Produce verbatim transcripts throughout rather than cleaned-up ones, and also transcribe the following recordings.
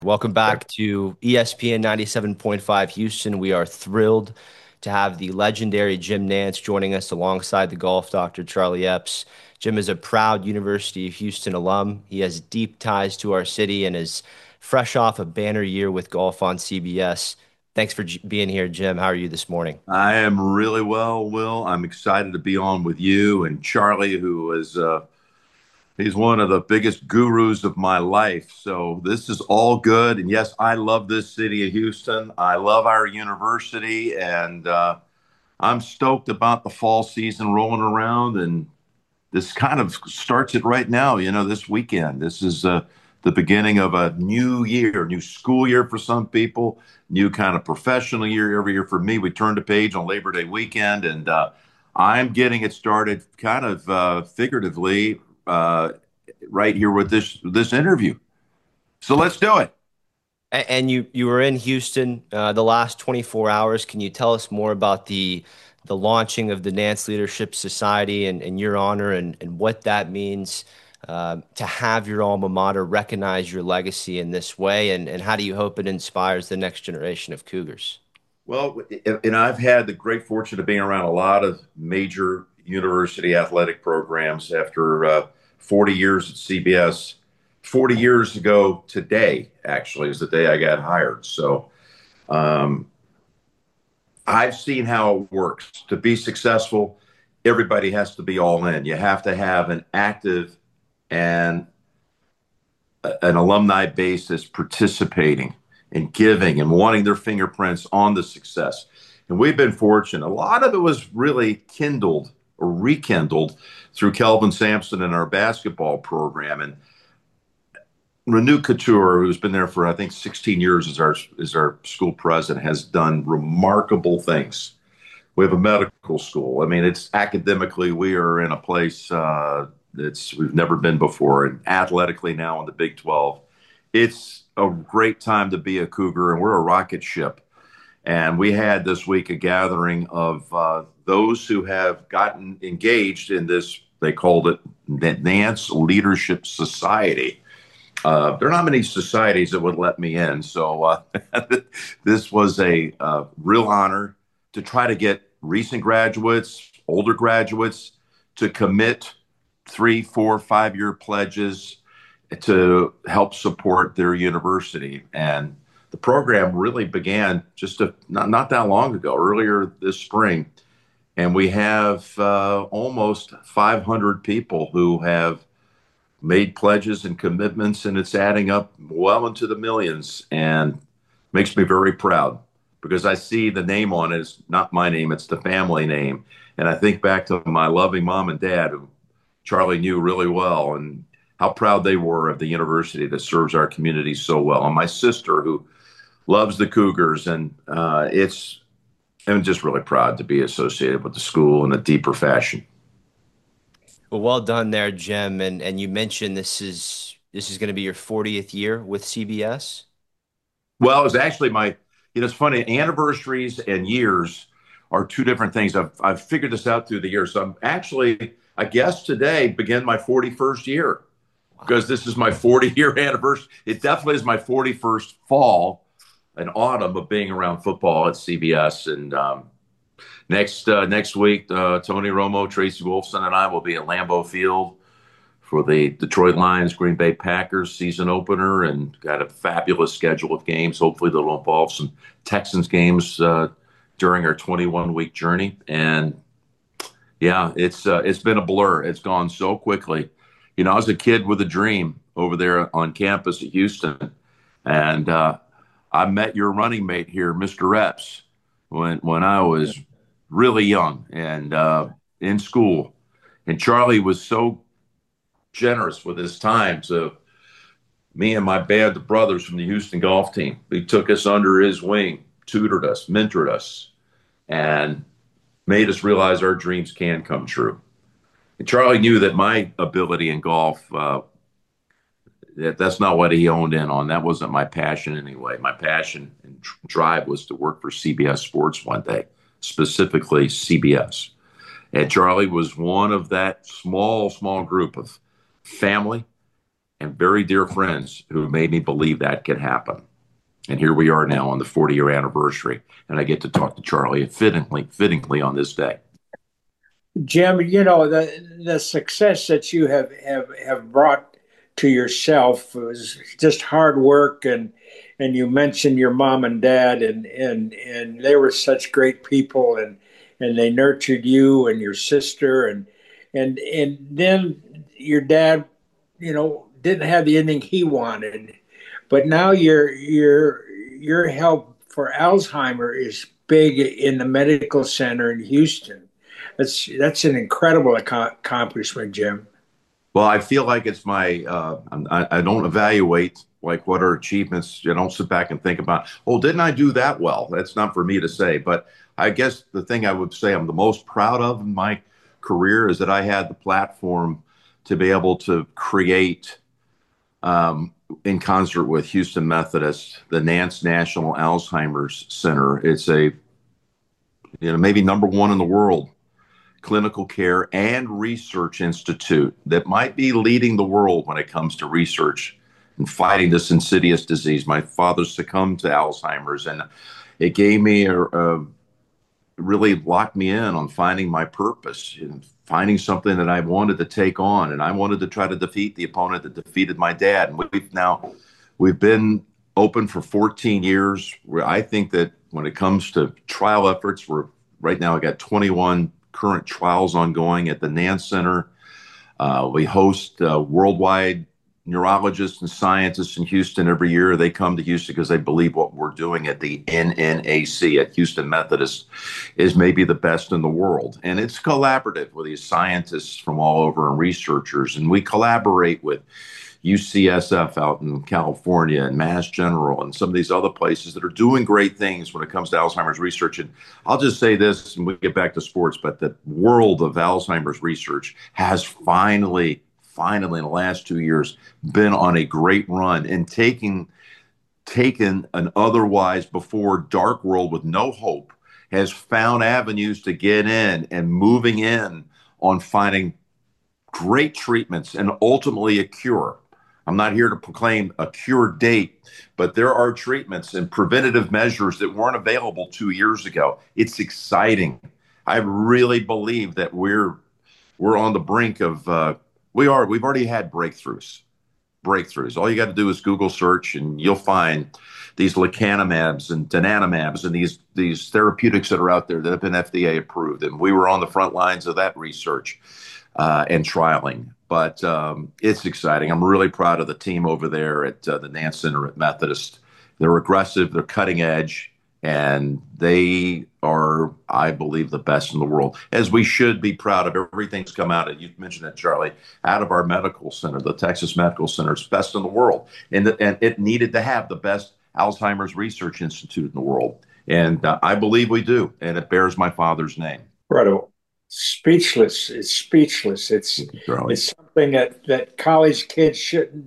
Welcome back to E S P N ninety-seven point five Houston. We are thrilled to have the legendary Jim Nance joining us alongside the golf doctor Charlie Epps. Jim is a proud University of Houston alum. He has deep ties to our city and is fresh off a banner year with golf on C B S. Thanks for j- being here, Jim. How are you this morning? I am really well, Will. I'm excited to be on with you and Charlie, who is uh, he's one of the biggest gurus of my life. So this is all good. And yes, I love this city of Houston. I love our university, and uh, I'm stoked about the fall season rolling around. And this kind of starts it right now. You know, this weekend. This is uh, the beginning of a new year, new school year for some people, new kind of professional year every year for me. We turned the page on Labor Day weekend, and uh, I'm getting it started kind of uh, figuratively uh, right here with this this interview. So let's do it. A- And you you were in Houston uh, the last twenty-four hours. Can you tell us more about the the launching of the Nance Leadership Society and, and your honor and, and what that means uh, to have your alma mater recognize your legacy in this way? And, and how do you hope it inspires the next generation of Cougars? Well, and I've had the great fortune of being around a lot of major university athletic programs after uh, forty years at C B S. forty years ago today, actually, is the day I got hired. So um, I've seen how it works. To be successful, everybody has to be all in. You have to have an active and an alumni base that's participating and giving and wanting their fingerprints on the success. And we've been fortunate. A lot of it was really kindled or rekindled through Kelvin Sampson and our basketball program. And Renu Couture, who's been there for I think sixteen years as our as our school president, has done remarkable things. We have a medical school. I mean, it's academically we are in a place uh, that's we've never been before, and athletically now in the Big twelve, it's a great time to be a Cougar, and we're a rocket ship. And we had this week a gathering of uh, those who have gotten engaged in this. They called it the Nance Leadership Society. Uh, there are not many societies that would let me in, so uh, this was a uh, real honor to try to get recent graduates, older graduates, to commit three, four, five year pledges to help support their university. And the program really began just a, not, not that long ago, earlier this spring. And we have uh, almost five hundred people who have made pledges and commitments, and it's adding up well into the millions, and makes me very proud because I see the name on it. It's not my name, it's the family name. And I think back to my loving mom and dad, who Charlie knew really well, and how proud they were of the university that serves our community so well. And my sister, who loves the Cougars, and uh, it's, I'm just really proud to be associated with the school in a deeper fashion. Well, well done there, Jim. And and you mentioned this is this is going to be your fortieth year with C B S. Well, it's actually my, you know, it's funny, anniversaries and years are two different things. I've, I've figured this out through the years. So I'm actually, I guess today begin my forty-first year because this is my forty year anniversary. It definitely is my forty-first fall and autumn of being around football at C B S. And um, next uh, next week, uh, Tony Romo, Tracy Wolfson, and I will be at Lambeau Field for the Detroit Lions Green Bay Packers season opener, and got a fabulous schedule of games. Hopefully, that'll involve some Texans games uh, during our twenty-one week journey. And yeah, it's uh, it's been a blur. It's gone so quickly. You know, I was a kid with a dream over there on campus at Houston, and uh, I met your running mate here, Mister Epps, when when I was really young and uh, in school. And Charlie was so generous with his time to me and my band of brothers from the Houston golf team. He took us under his wing, tutored us, mentored us, and made us realize our dreams can come true. And Charlie knew that my ability in golf, uh, that, that's not what he honed in on. That wasn't my passion anyway. My passion and drive was to work for C B S Sports one day, specifically C B S. And Charlie was one of that small, small group of family and very dear friends who made me believe that could happen. And here we are now on the forty year anniversary, and I get to talk to Charlie fittingly, fittingly on this day. Jim, you know, the the success that you have have, have brought to yourself was just hard work, and and you mentioned your mom and dad, and and and they were such great people, and and they nurtured you and your sister, and and and then your dad, you know, didn't have the ending he wanted, but now your your your help for Alzheimer is big in the medical center in Houston. That's that's an incredible ac- accomplishment, Jim. Well, I feel like it's my, uh, I, I don't evaluate like what are achievements. You don't sit back and think about, oh, didn't I do that well? That's not for me to say. But I guess the thing I would say I'm the most proud of in my career is that I had the platform to be able to create, um, in concert with Houston Methodist, the Nance National Alzheimer's Center. It's a, you know, maybe number one in the world clinical care and research institute that might be leading the world when it comes to research and fighting this insidious disease. My father succumbed to Alzheimer's, and it gave me a, a really locked me in on finding my purpose and finding something that I wanted to take on. And I wanted to try to defeat the opponent that defeated my dad. And we've now we've been open for fourteen years. Where I think that when it comes to trial efforts, we're right now I got twenty-one current trials ongoing at the Nance Center. Uh, we host uh, worldwide neurologists and scientists in Houston every year. They come to Houston because they believe what we're doing at the N N A C at Houston Methodist is maybe the best in the world. And it's collaborative with these scientists from all over and researchers. And we collaborate with U C S F out in California and Mass General and some of these other places that are doing great things when it comes to Alzheimer's research. And I'll just say this, and we get back to sports, but the world of Alzheimer's research has finally, finally in the last two years been on a great run and taking taken an otherwise before dark world with no hope, has found avenues to get in and moving in on finding great treatments and ultimately a cure. I'm not here to proclaim a cure date, but there are treatments and preventative measures that weren't available two years ago. It's exciting. I really believe that we're we're on the brink of uh, we are we've already had breakthroughs. Breakthroughs. All you got to do is Google search, and you'll find these lecanemabs and donanemabs and these these therapeutics that are out there that have been F D A approved. And we were on the front lines of that research uh, and trialing. But um, it's exciting. I'm really proud of the team over there at uh, the Nance Center at Methodist. They're aggressive, they're cutting edge, and they are, I believe, the best in the world. As we should be proud of everything's come out of, you mentioned that, Charlie, out of our medical center, the Texas Medical Center is best in the world. And, the, and it needed to have the best Alzheimer's Research Institute in the world. And uh, I believe we do, and it bears my father's name. Incredible. Speechless. It's speechless. It's Charlie. it's something that, that college kids shouldn't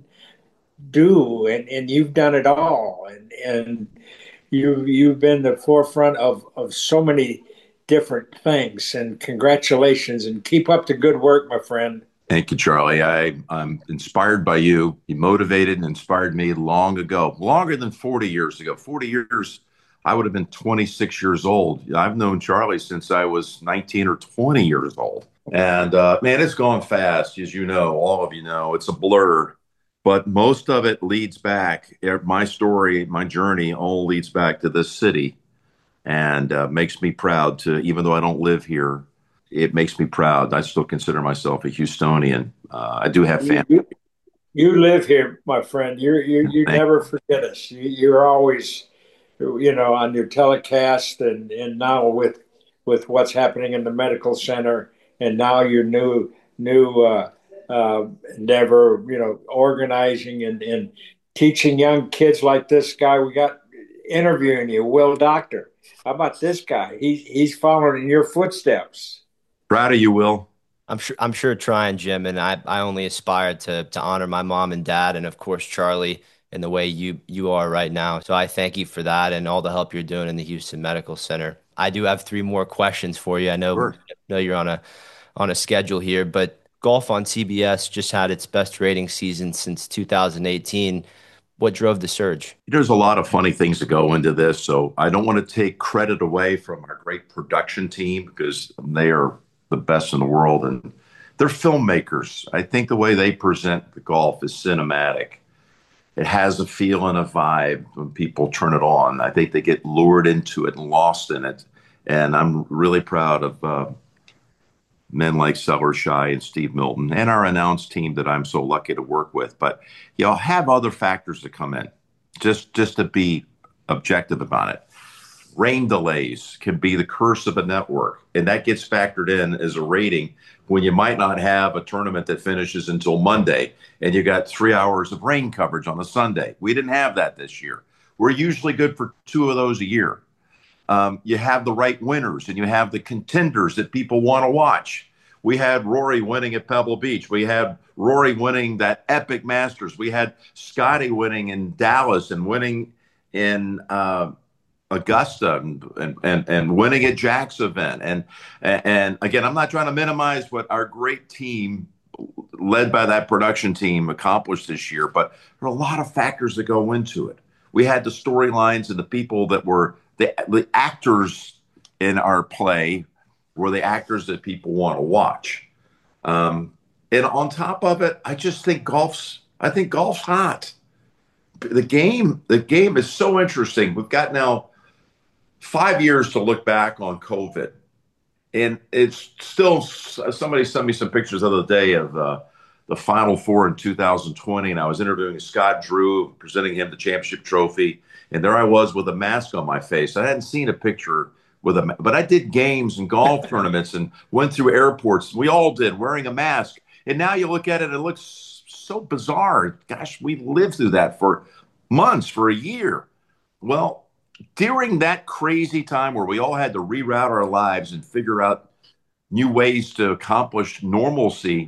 do, and, and you've done it all, and and you you've been the forefront of of so many different things. And congratulations, and keep up the good work, my friend. Thank you, Charlie. I, I'm inspired by you. You motivated and inspired me long ago, longer than forty years ago. forty years, I would have been twenty-six years old. I've known Charlie since I was nineteen or twenty years old. And uh, man, it's gone fast, as you know, all of you know. It's a blur, but most of it leads back. My story, my journey all leads back to this city and uh, makes me proud to, even though I don't live here, it makes me proud. I still consider myself a Houstonian. Uh, I do have You, family. you, you live here, my friend. You you you never forget us. You, you're always, you know, on your telecast, and and now with with what's happening in the medical center, and now your new new uh, uh, endeavor, you know, organizing and and teaching young kids like this guy we got interviewing you, Will Doctor. How about this guy? He's he's following in your footsteps. Proud of you, Will. I'm sure I'm sure trying, Jim, and I, I only aspire to to honor my mom and dad and of course Charlie in the way you you are right now. So I thank you for that and all the help you're doing in the Houston Medical Center. I do have three more questions for you. I know Sure. know you're on a on a schedule here, but golf on C B S just had its best rating season since two thousand eighteen. What drove the surge? There's a lot of funny things that go into this, so I don't want to take credit away from our great production team because they are the best in the world and they're filmmakers. I think the way they present the golf is cinematic. It has a feel and a vibe when people turn it on. I think they get lured into it and lost in it. And I'm really proud of uh, men like Sellers Shy and Steve Milton and our announce team that I'm so lucky to work with. But you know, have other factors that come in, just just to be objective about it. Rain delays can be the curse of a network, and that gets factored in as a rating when you might not have a tournament that finishes until Monday, and you got three hours of rain coverage on a Sunday. We didn't have that this year. We're usually good for two of those a year. Um, you have the right winners, and you have the contenders that people want to watch. We had Rory winning at Pebble Beach. We had Rory winning that epic Masters. We had Scotty winning in Dallas and winning in uh, Augusta and, and and and winning at Jack's event. And and again, I'm not trying to minimize what our great team, led by that production team, accomplished this year, but there are a lot of factors that go into it. We had the storylines and the people that were the, the actors in our play were the actors that people want to watch. Um, and on top of it, I just think golf's I think golf's hot. The game, the game is so interesting. We've got now five years to look back on COVID. And it's still, somebody sent me some pictures the other day of uh, the Final Four in two thousand twenty. And I was interviewing Scott Drew, presenting him the championship trophy. And there I was with a mask on my face. I hadn't seen a picture with a, but I did games and golf tournaments and went through airports. We all did, wearing a mask. And now you look at it, it looks so bizarre. Gosh, we lived through that for months, for a year. Well, during that crazy time where we all had to reroute our lives and figure out new ways to accomplish normalcy,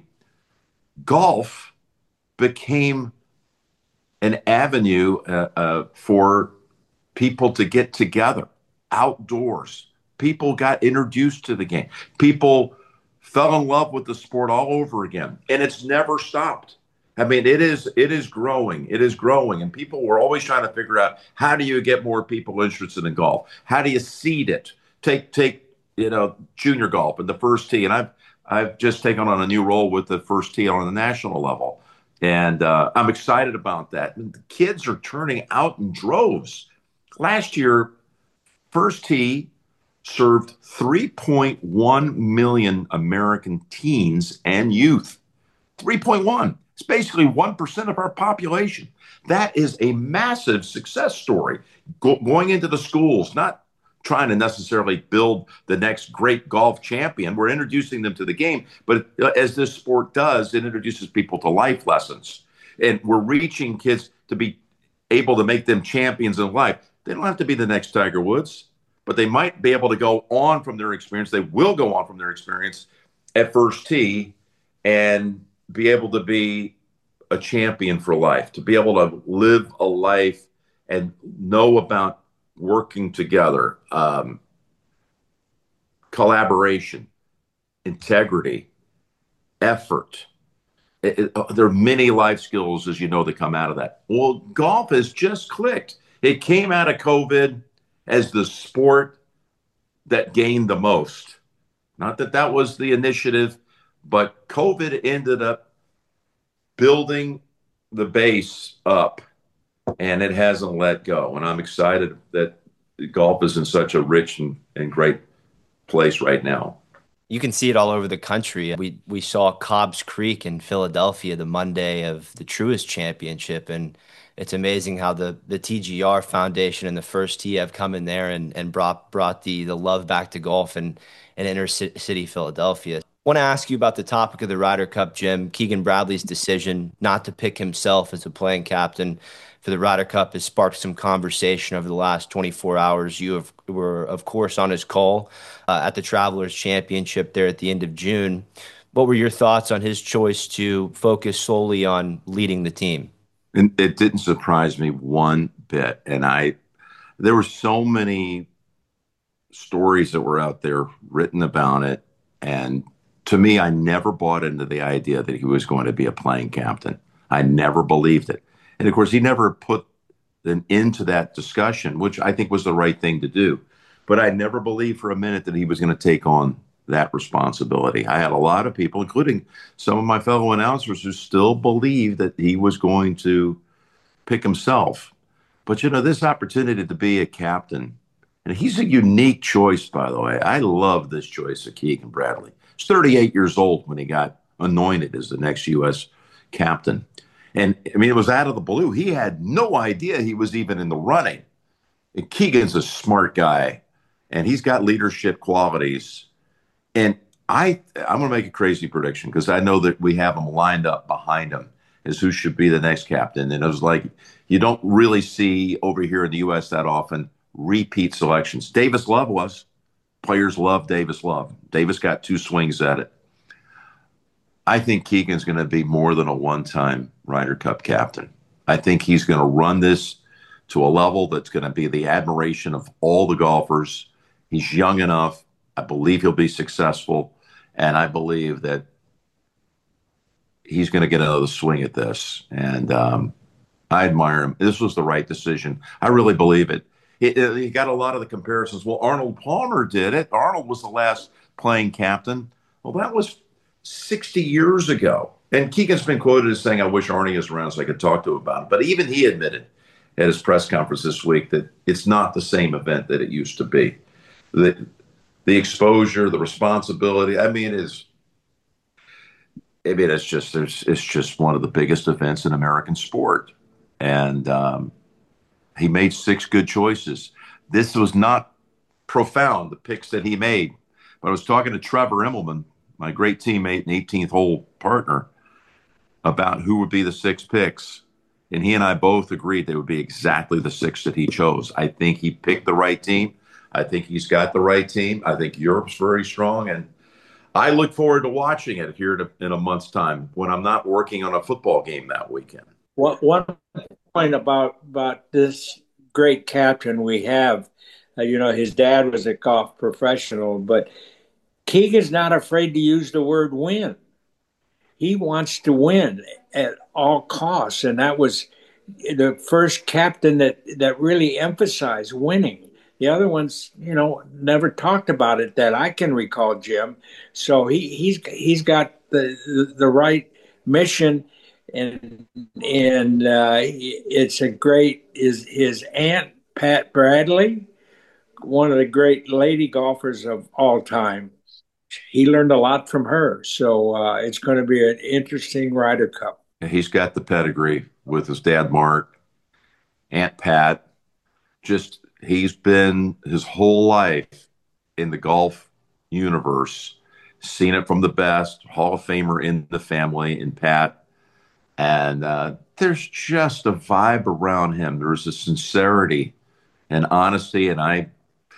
golf became an avenue uh, uh, for people to get together outdoors. People got introduced to the game. People fell in love with the sport all over again, and it's never stopped. I mean, it is it is growing. It is growing. And people were always trying to figure out, how do you get more people interested in golf? How do you seed it? Take, take you know, junior golf and the first tee. And I've, I've just taken on a new role with the first tee on the national level. And uh, I'm excited about that. And the kids are turning out in droves. Last year, first tee served three point one million American teens and youth. three point one. It's basically one percent of our population. That is a massive success story. Go, going into the schools, not trying to necessarily build the next great golf champion. We're introducing them to the game. But as this sport does, it introduces people to life lessons. And we're reaching kids to be able to make them champions in life. They don't have to be the next Tiger Woods, but they might be able to go on from their experience. They will go on from their experience at first tee and be able to be a champion for life, to be able to live a life and know about working together, um, collaboration, integrity, effort. It, it, there are many life skills, as you know, that come out of that. Well, golf has just clicked. It came out of COVID as the sport that gained the most. Not that that was the initiative, but COVID ended up building the base up, and it hasn't let go. And I'm excited that golf is in such a rich and, and great place right now. You can see it all over the country. We we saw Cobb's Creek in Philadelphia the Monday of the Truist Championship, and it's amazing how the the T G R Foundation and the First Tee have come in there and and brought brought the the love back to golf in, in inner city Philadelphia. I want to ask you about the topic of the Ryder Cup, Jim. Keegan Bradley's decision not to pick himself as a playing captain for the Ryder Cup has sparked some conversation over the last twenty-four hours. You have, were, of course, on his call uh, at the Travelers Championship there at the end of June. What were your thoughts on his choice to focus solely on leading the team? And it didn't surprise me one bit. And I, there were so many stories that were out there written about it, and To me, I never bought into the idea that he was going to be a playing captain. I never believed it. And of course, he never put an end to that discussion, which I think was the right thing to do. But I never believed for a minute that he was going to take on that responsibility. I had a lot of people, including some of my fellow announcers, who still believed that he was going to pick himself. But, you know, this opportunity to be a captain, and he's a unique choice, by the way. I love this choice of Keegan Bradley. He's thirty-eight years old when he got anointed as the next U S captain. And, I mean, it was out of the blue. He had no idea he was even in the running. And Keegan's a smart guy, and he's got leadership qualities. And I, I'm going to make a crazy prediction because I know that we have him lined up behind him as who should be the next captain. And it was like, you don't really see over here in the U S that often repeat selections. Davis Love was. Players love Davis Love. Davis got two swings at it. I think Keegan's going to be more than a one-time Ryder Cup captain. I think he's going to run this to a level that's going to be the admiration of all the golfers. He's young enough. I believe he'll be successful. And I believe that he's going to get another swing at this. And um, I admire him. This was the right decision. I really believe it. He, he got a lot of the comparisons. Well, Arnold Palmer did it. Arnold was the last playing captain. Well, that was sixty years ago. And Keegan's been quoted as saying, I wish Arnie was around so I could talk to him about it. But even he admitted at his press conference this week that it's not the same event that it used to be. The, the exposure, the responsibility, I mean, it is, I mean, it's just, it's, it's just one of the biggest events in American sport. And um, he made six good choices. This was not profound, the picks that he made. But I was talking to Trevor Immelman, my great teammate and eighteenth hole partner, about who would be the six picks. And he and I both agreed they would be exactly the six that he chose. I think he picked the right team. I think he's got the right team. I think Europe's very strong. And I look forward to watching it here to, in a month's time when I'm not working on a football game that weekend. One, one point about, about this great captain we have, uh, you know, his dad was a golf professional, but Keegan's not afraid to use the word win. He wants to win at all costs. And that was the first captain that, that really emphasized winning. The other ones, you know, never talked about it that I can recall, Jim. So he, he's he's got the, the, the right mission, and and uh, it's a great, his, his aunt, Pat Bradley, one of the great lady golfers of all time. He learned a lot from her. So uh, it's going to be an interesting Ryder Cup. He's got the pedigree with his dad, Mark, Aunt Pat. Just, he's been his whole life in the golf universe, seen it from the best, Hall of Famer in the family, in Pat. And uh, there's just a vibe around him. There's a sincerity and honesty. And I,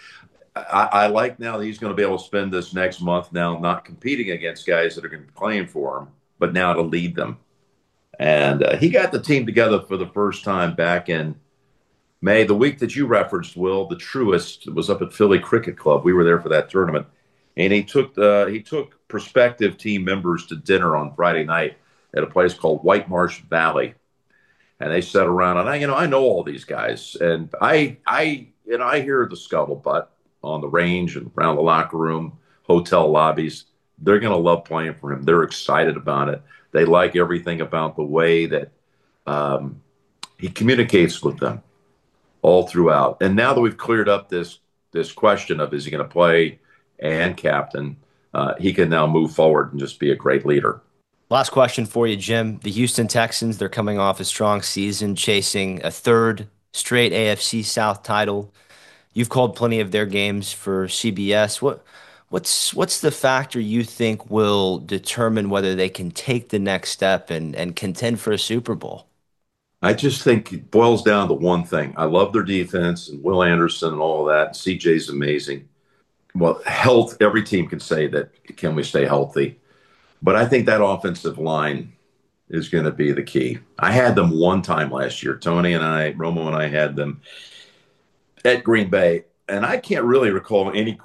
I, I like now that he's going to be able to spend this next month now not competing against guys that are going to be playing for him, but now to lead them. And uh, he got the team together for the first time back in May, the week that you referenced, Will, the Truist. It was up at Philly Cricket Club. We were there for that tournament. And he took the, he took prospective team members to dinner on Friday night at a place called White Marsh Valley. And they sat around, and I, you know, I know all these guys. And I, I, you know, I hear the scuttlebutt on the range and around the locker room, hotel lobbies. They're going to love playing for him. They're excited about it. They like everything about the way that um, he communicates with them all throughout. And now that we've cleared up this this question of is he going to play and captain, uh, he can now move forward and just be a great leader. Last question for you, Jim. The Houston Texans, they're coming off a strong season, chasing a third straight A F C South title. You've called plenty of their games for C B S. What what's what's the factor you think will determine whether they can take the next step and, and contend for a Super Bowl? I just think it boils down to one thing. I love their defense and Will Anderson and all of that. C J's amazing. Well, health, every team can say that, can we stay healthy? But I think that offensive line is going to be the key. I had them one time last year. Tony and I, Romo and I had them at Green Bay. And I can't really recall any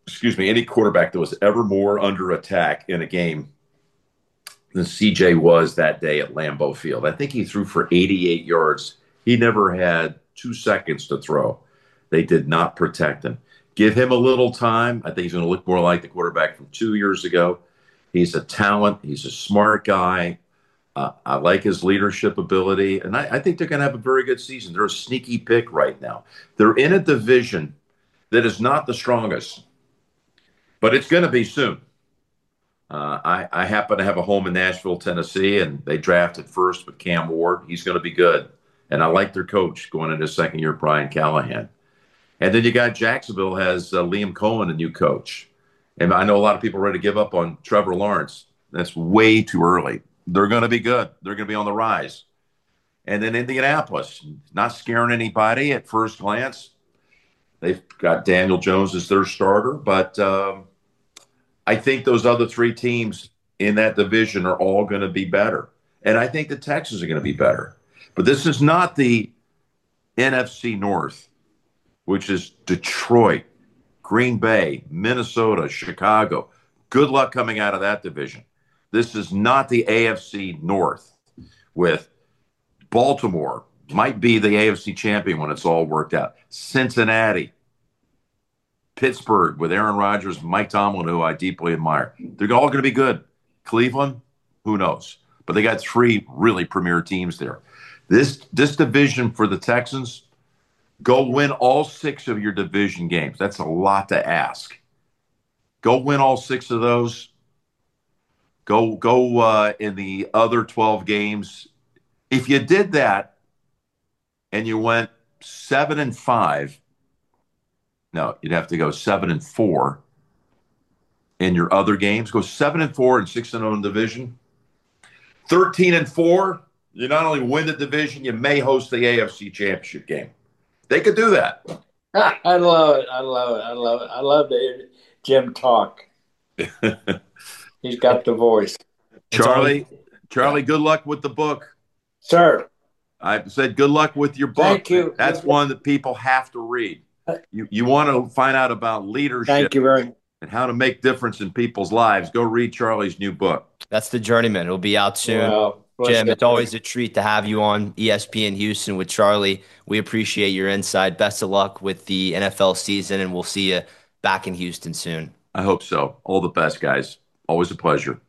excuse me, any quarterback that was ever more under attack in a game than C J was that day at Lambeau Field. I think he threw for eighty-eight yards. He never had two seconds to throw. They did not protect him. Give him a little time. I think he's going to look more like the quarterback from two years ago. He's a talent. He's a smart guy. Uh, I like his leadership ability, and I, I think they're going to have a very good season. They're a sneaky pick right now. They're in a division that is not the strongest, but it's going to be soon. Uh, I, I happen to have a home in Nashville, Tennessee, and they drafted first with Cam Ward. He's going to be good. And I like their coach going into second year, Brian Callahan. And then you got Jacksonville has uh, Liam Cohen, a new coach. And I know a lot of people are ready to give up on Trevor Lawrence. That's way too early. They're going to be good. They're going to be on the rise. And then Indianapolis, not scaring anybody at first glance. They've got Daniel Jones as their starter, but um, I think those other three teams in that division are all going to be better. And I think the Texans are going to be better. But this is not the N F C North, which is Detroit, Green Bay, Minnesota, Chicago. Good luck coming out of that division. This is not the A F C North with Baltimore, might be the A F C champion when it's all worked out. Cincinnati, Pittsburgh with Aaron Rodgers, Mike Tomlin, who I deeply admire. They're all going to be good. Cleveland, who knows? But they got three really premier teams there. This this division for the Texans, go win all six of your division games. That's a lot to ask. Go win all six of those. Go go uh, in the other twelve games. If you did that and you went seven and five, no, you'd have to go seven and four in your other games. Go seven and four and six and zero in division. Thirteen and four. You not only win the division, you may host the A F C Championship game. They could do that. I love it. I love it. I love it. I love to hear Jim talk. He's got the voice. Charlie, Charlie, good luck with the book. Sir. I said good luck with your book. Thank you. That's one that people have to read. You you want to find out about leadership. Thank you very much. And how to make difference in people's lives. Go read Charlie's new book. That's The Journeyman. It'll be out soon. Well, Jim, it's always a treat to have you on E S P N Houston with Charlie. We appreciate your insight. Best of luck with the N F L season, and we'll see you back in Houston soon. I hope so. All the best, guys. Always a pleasure.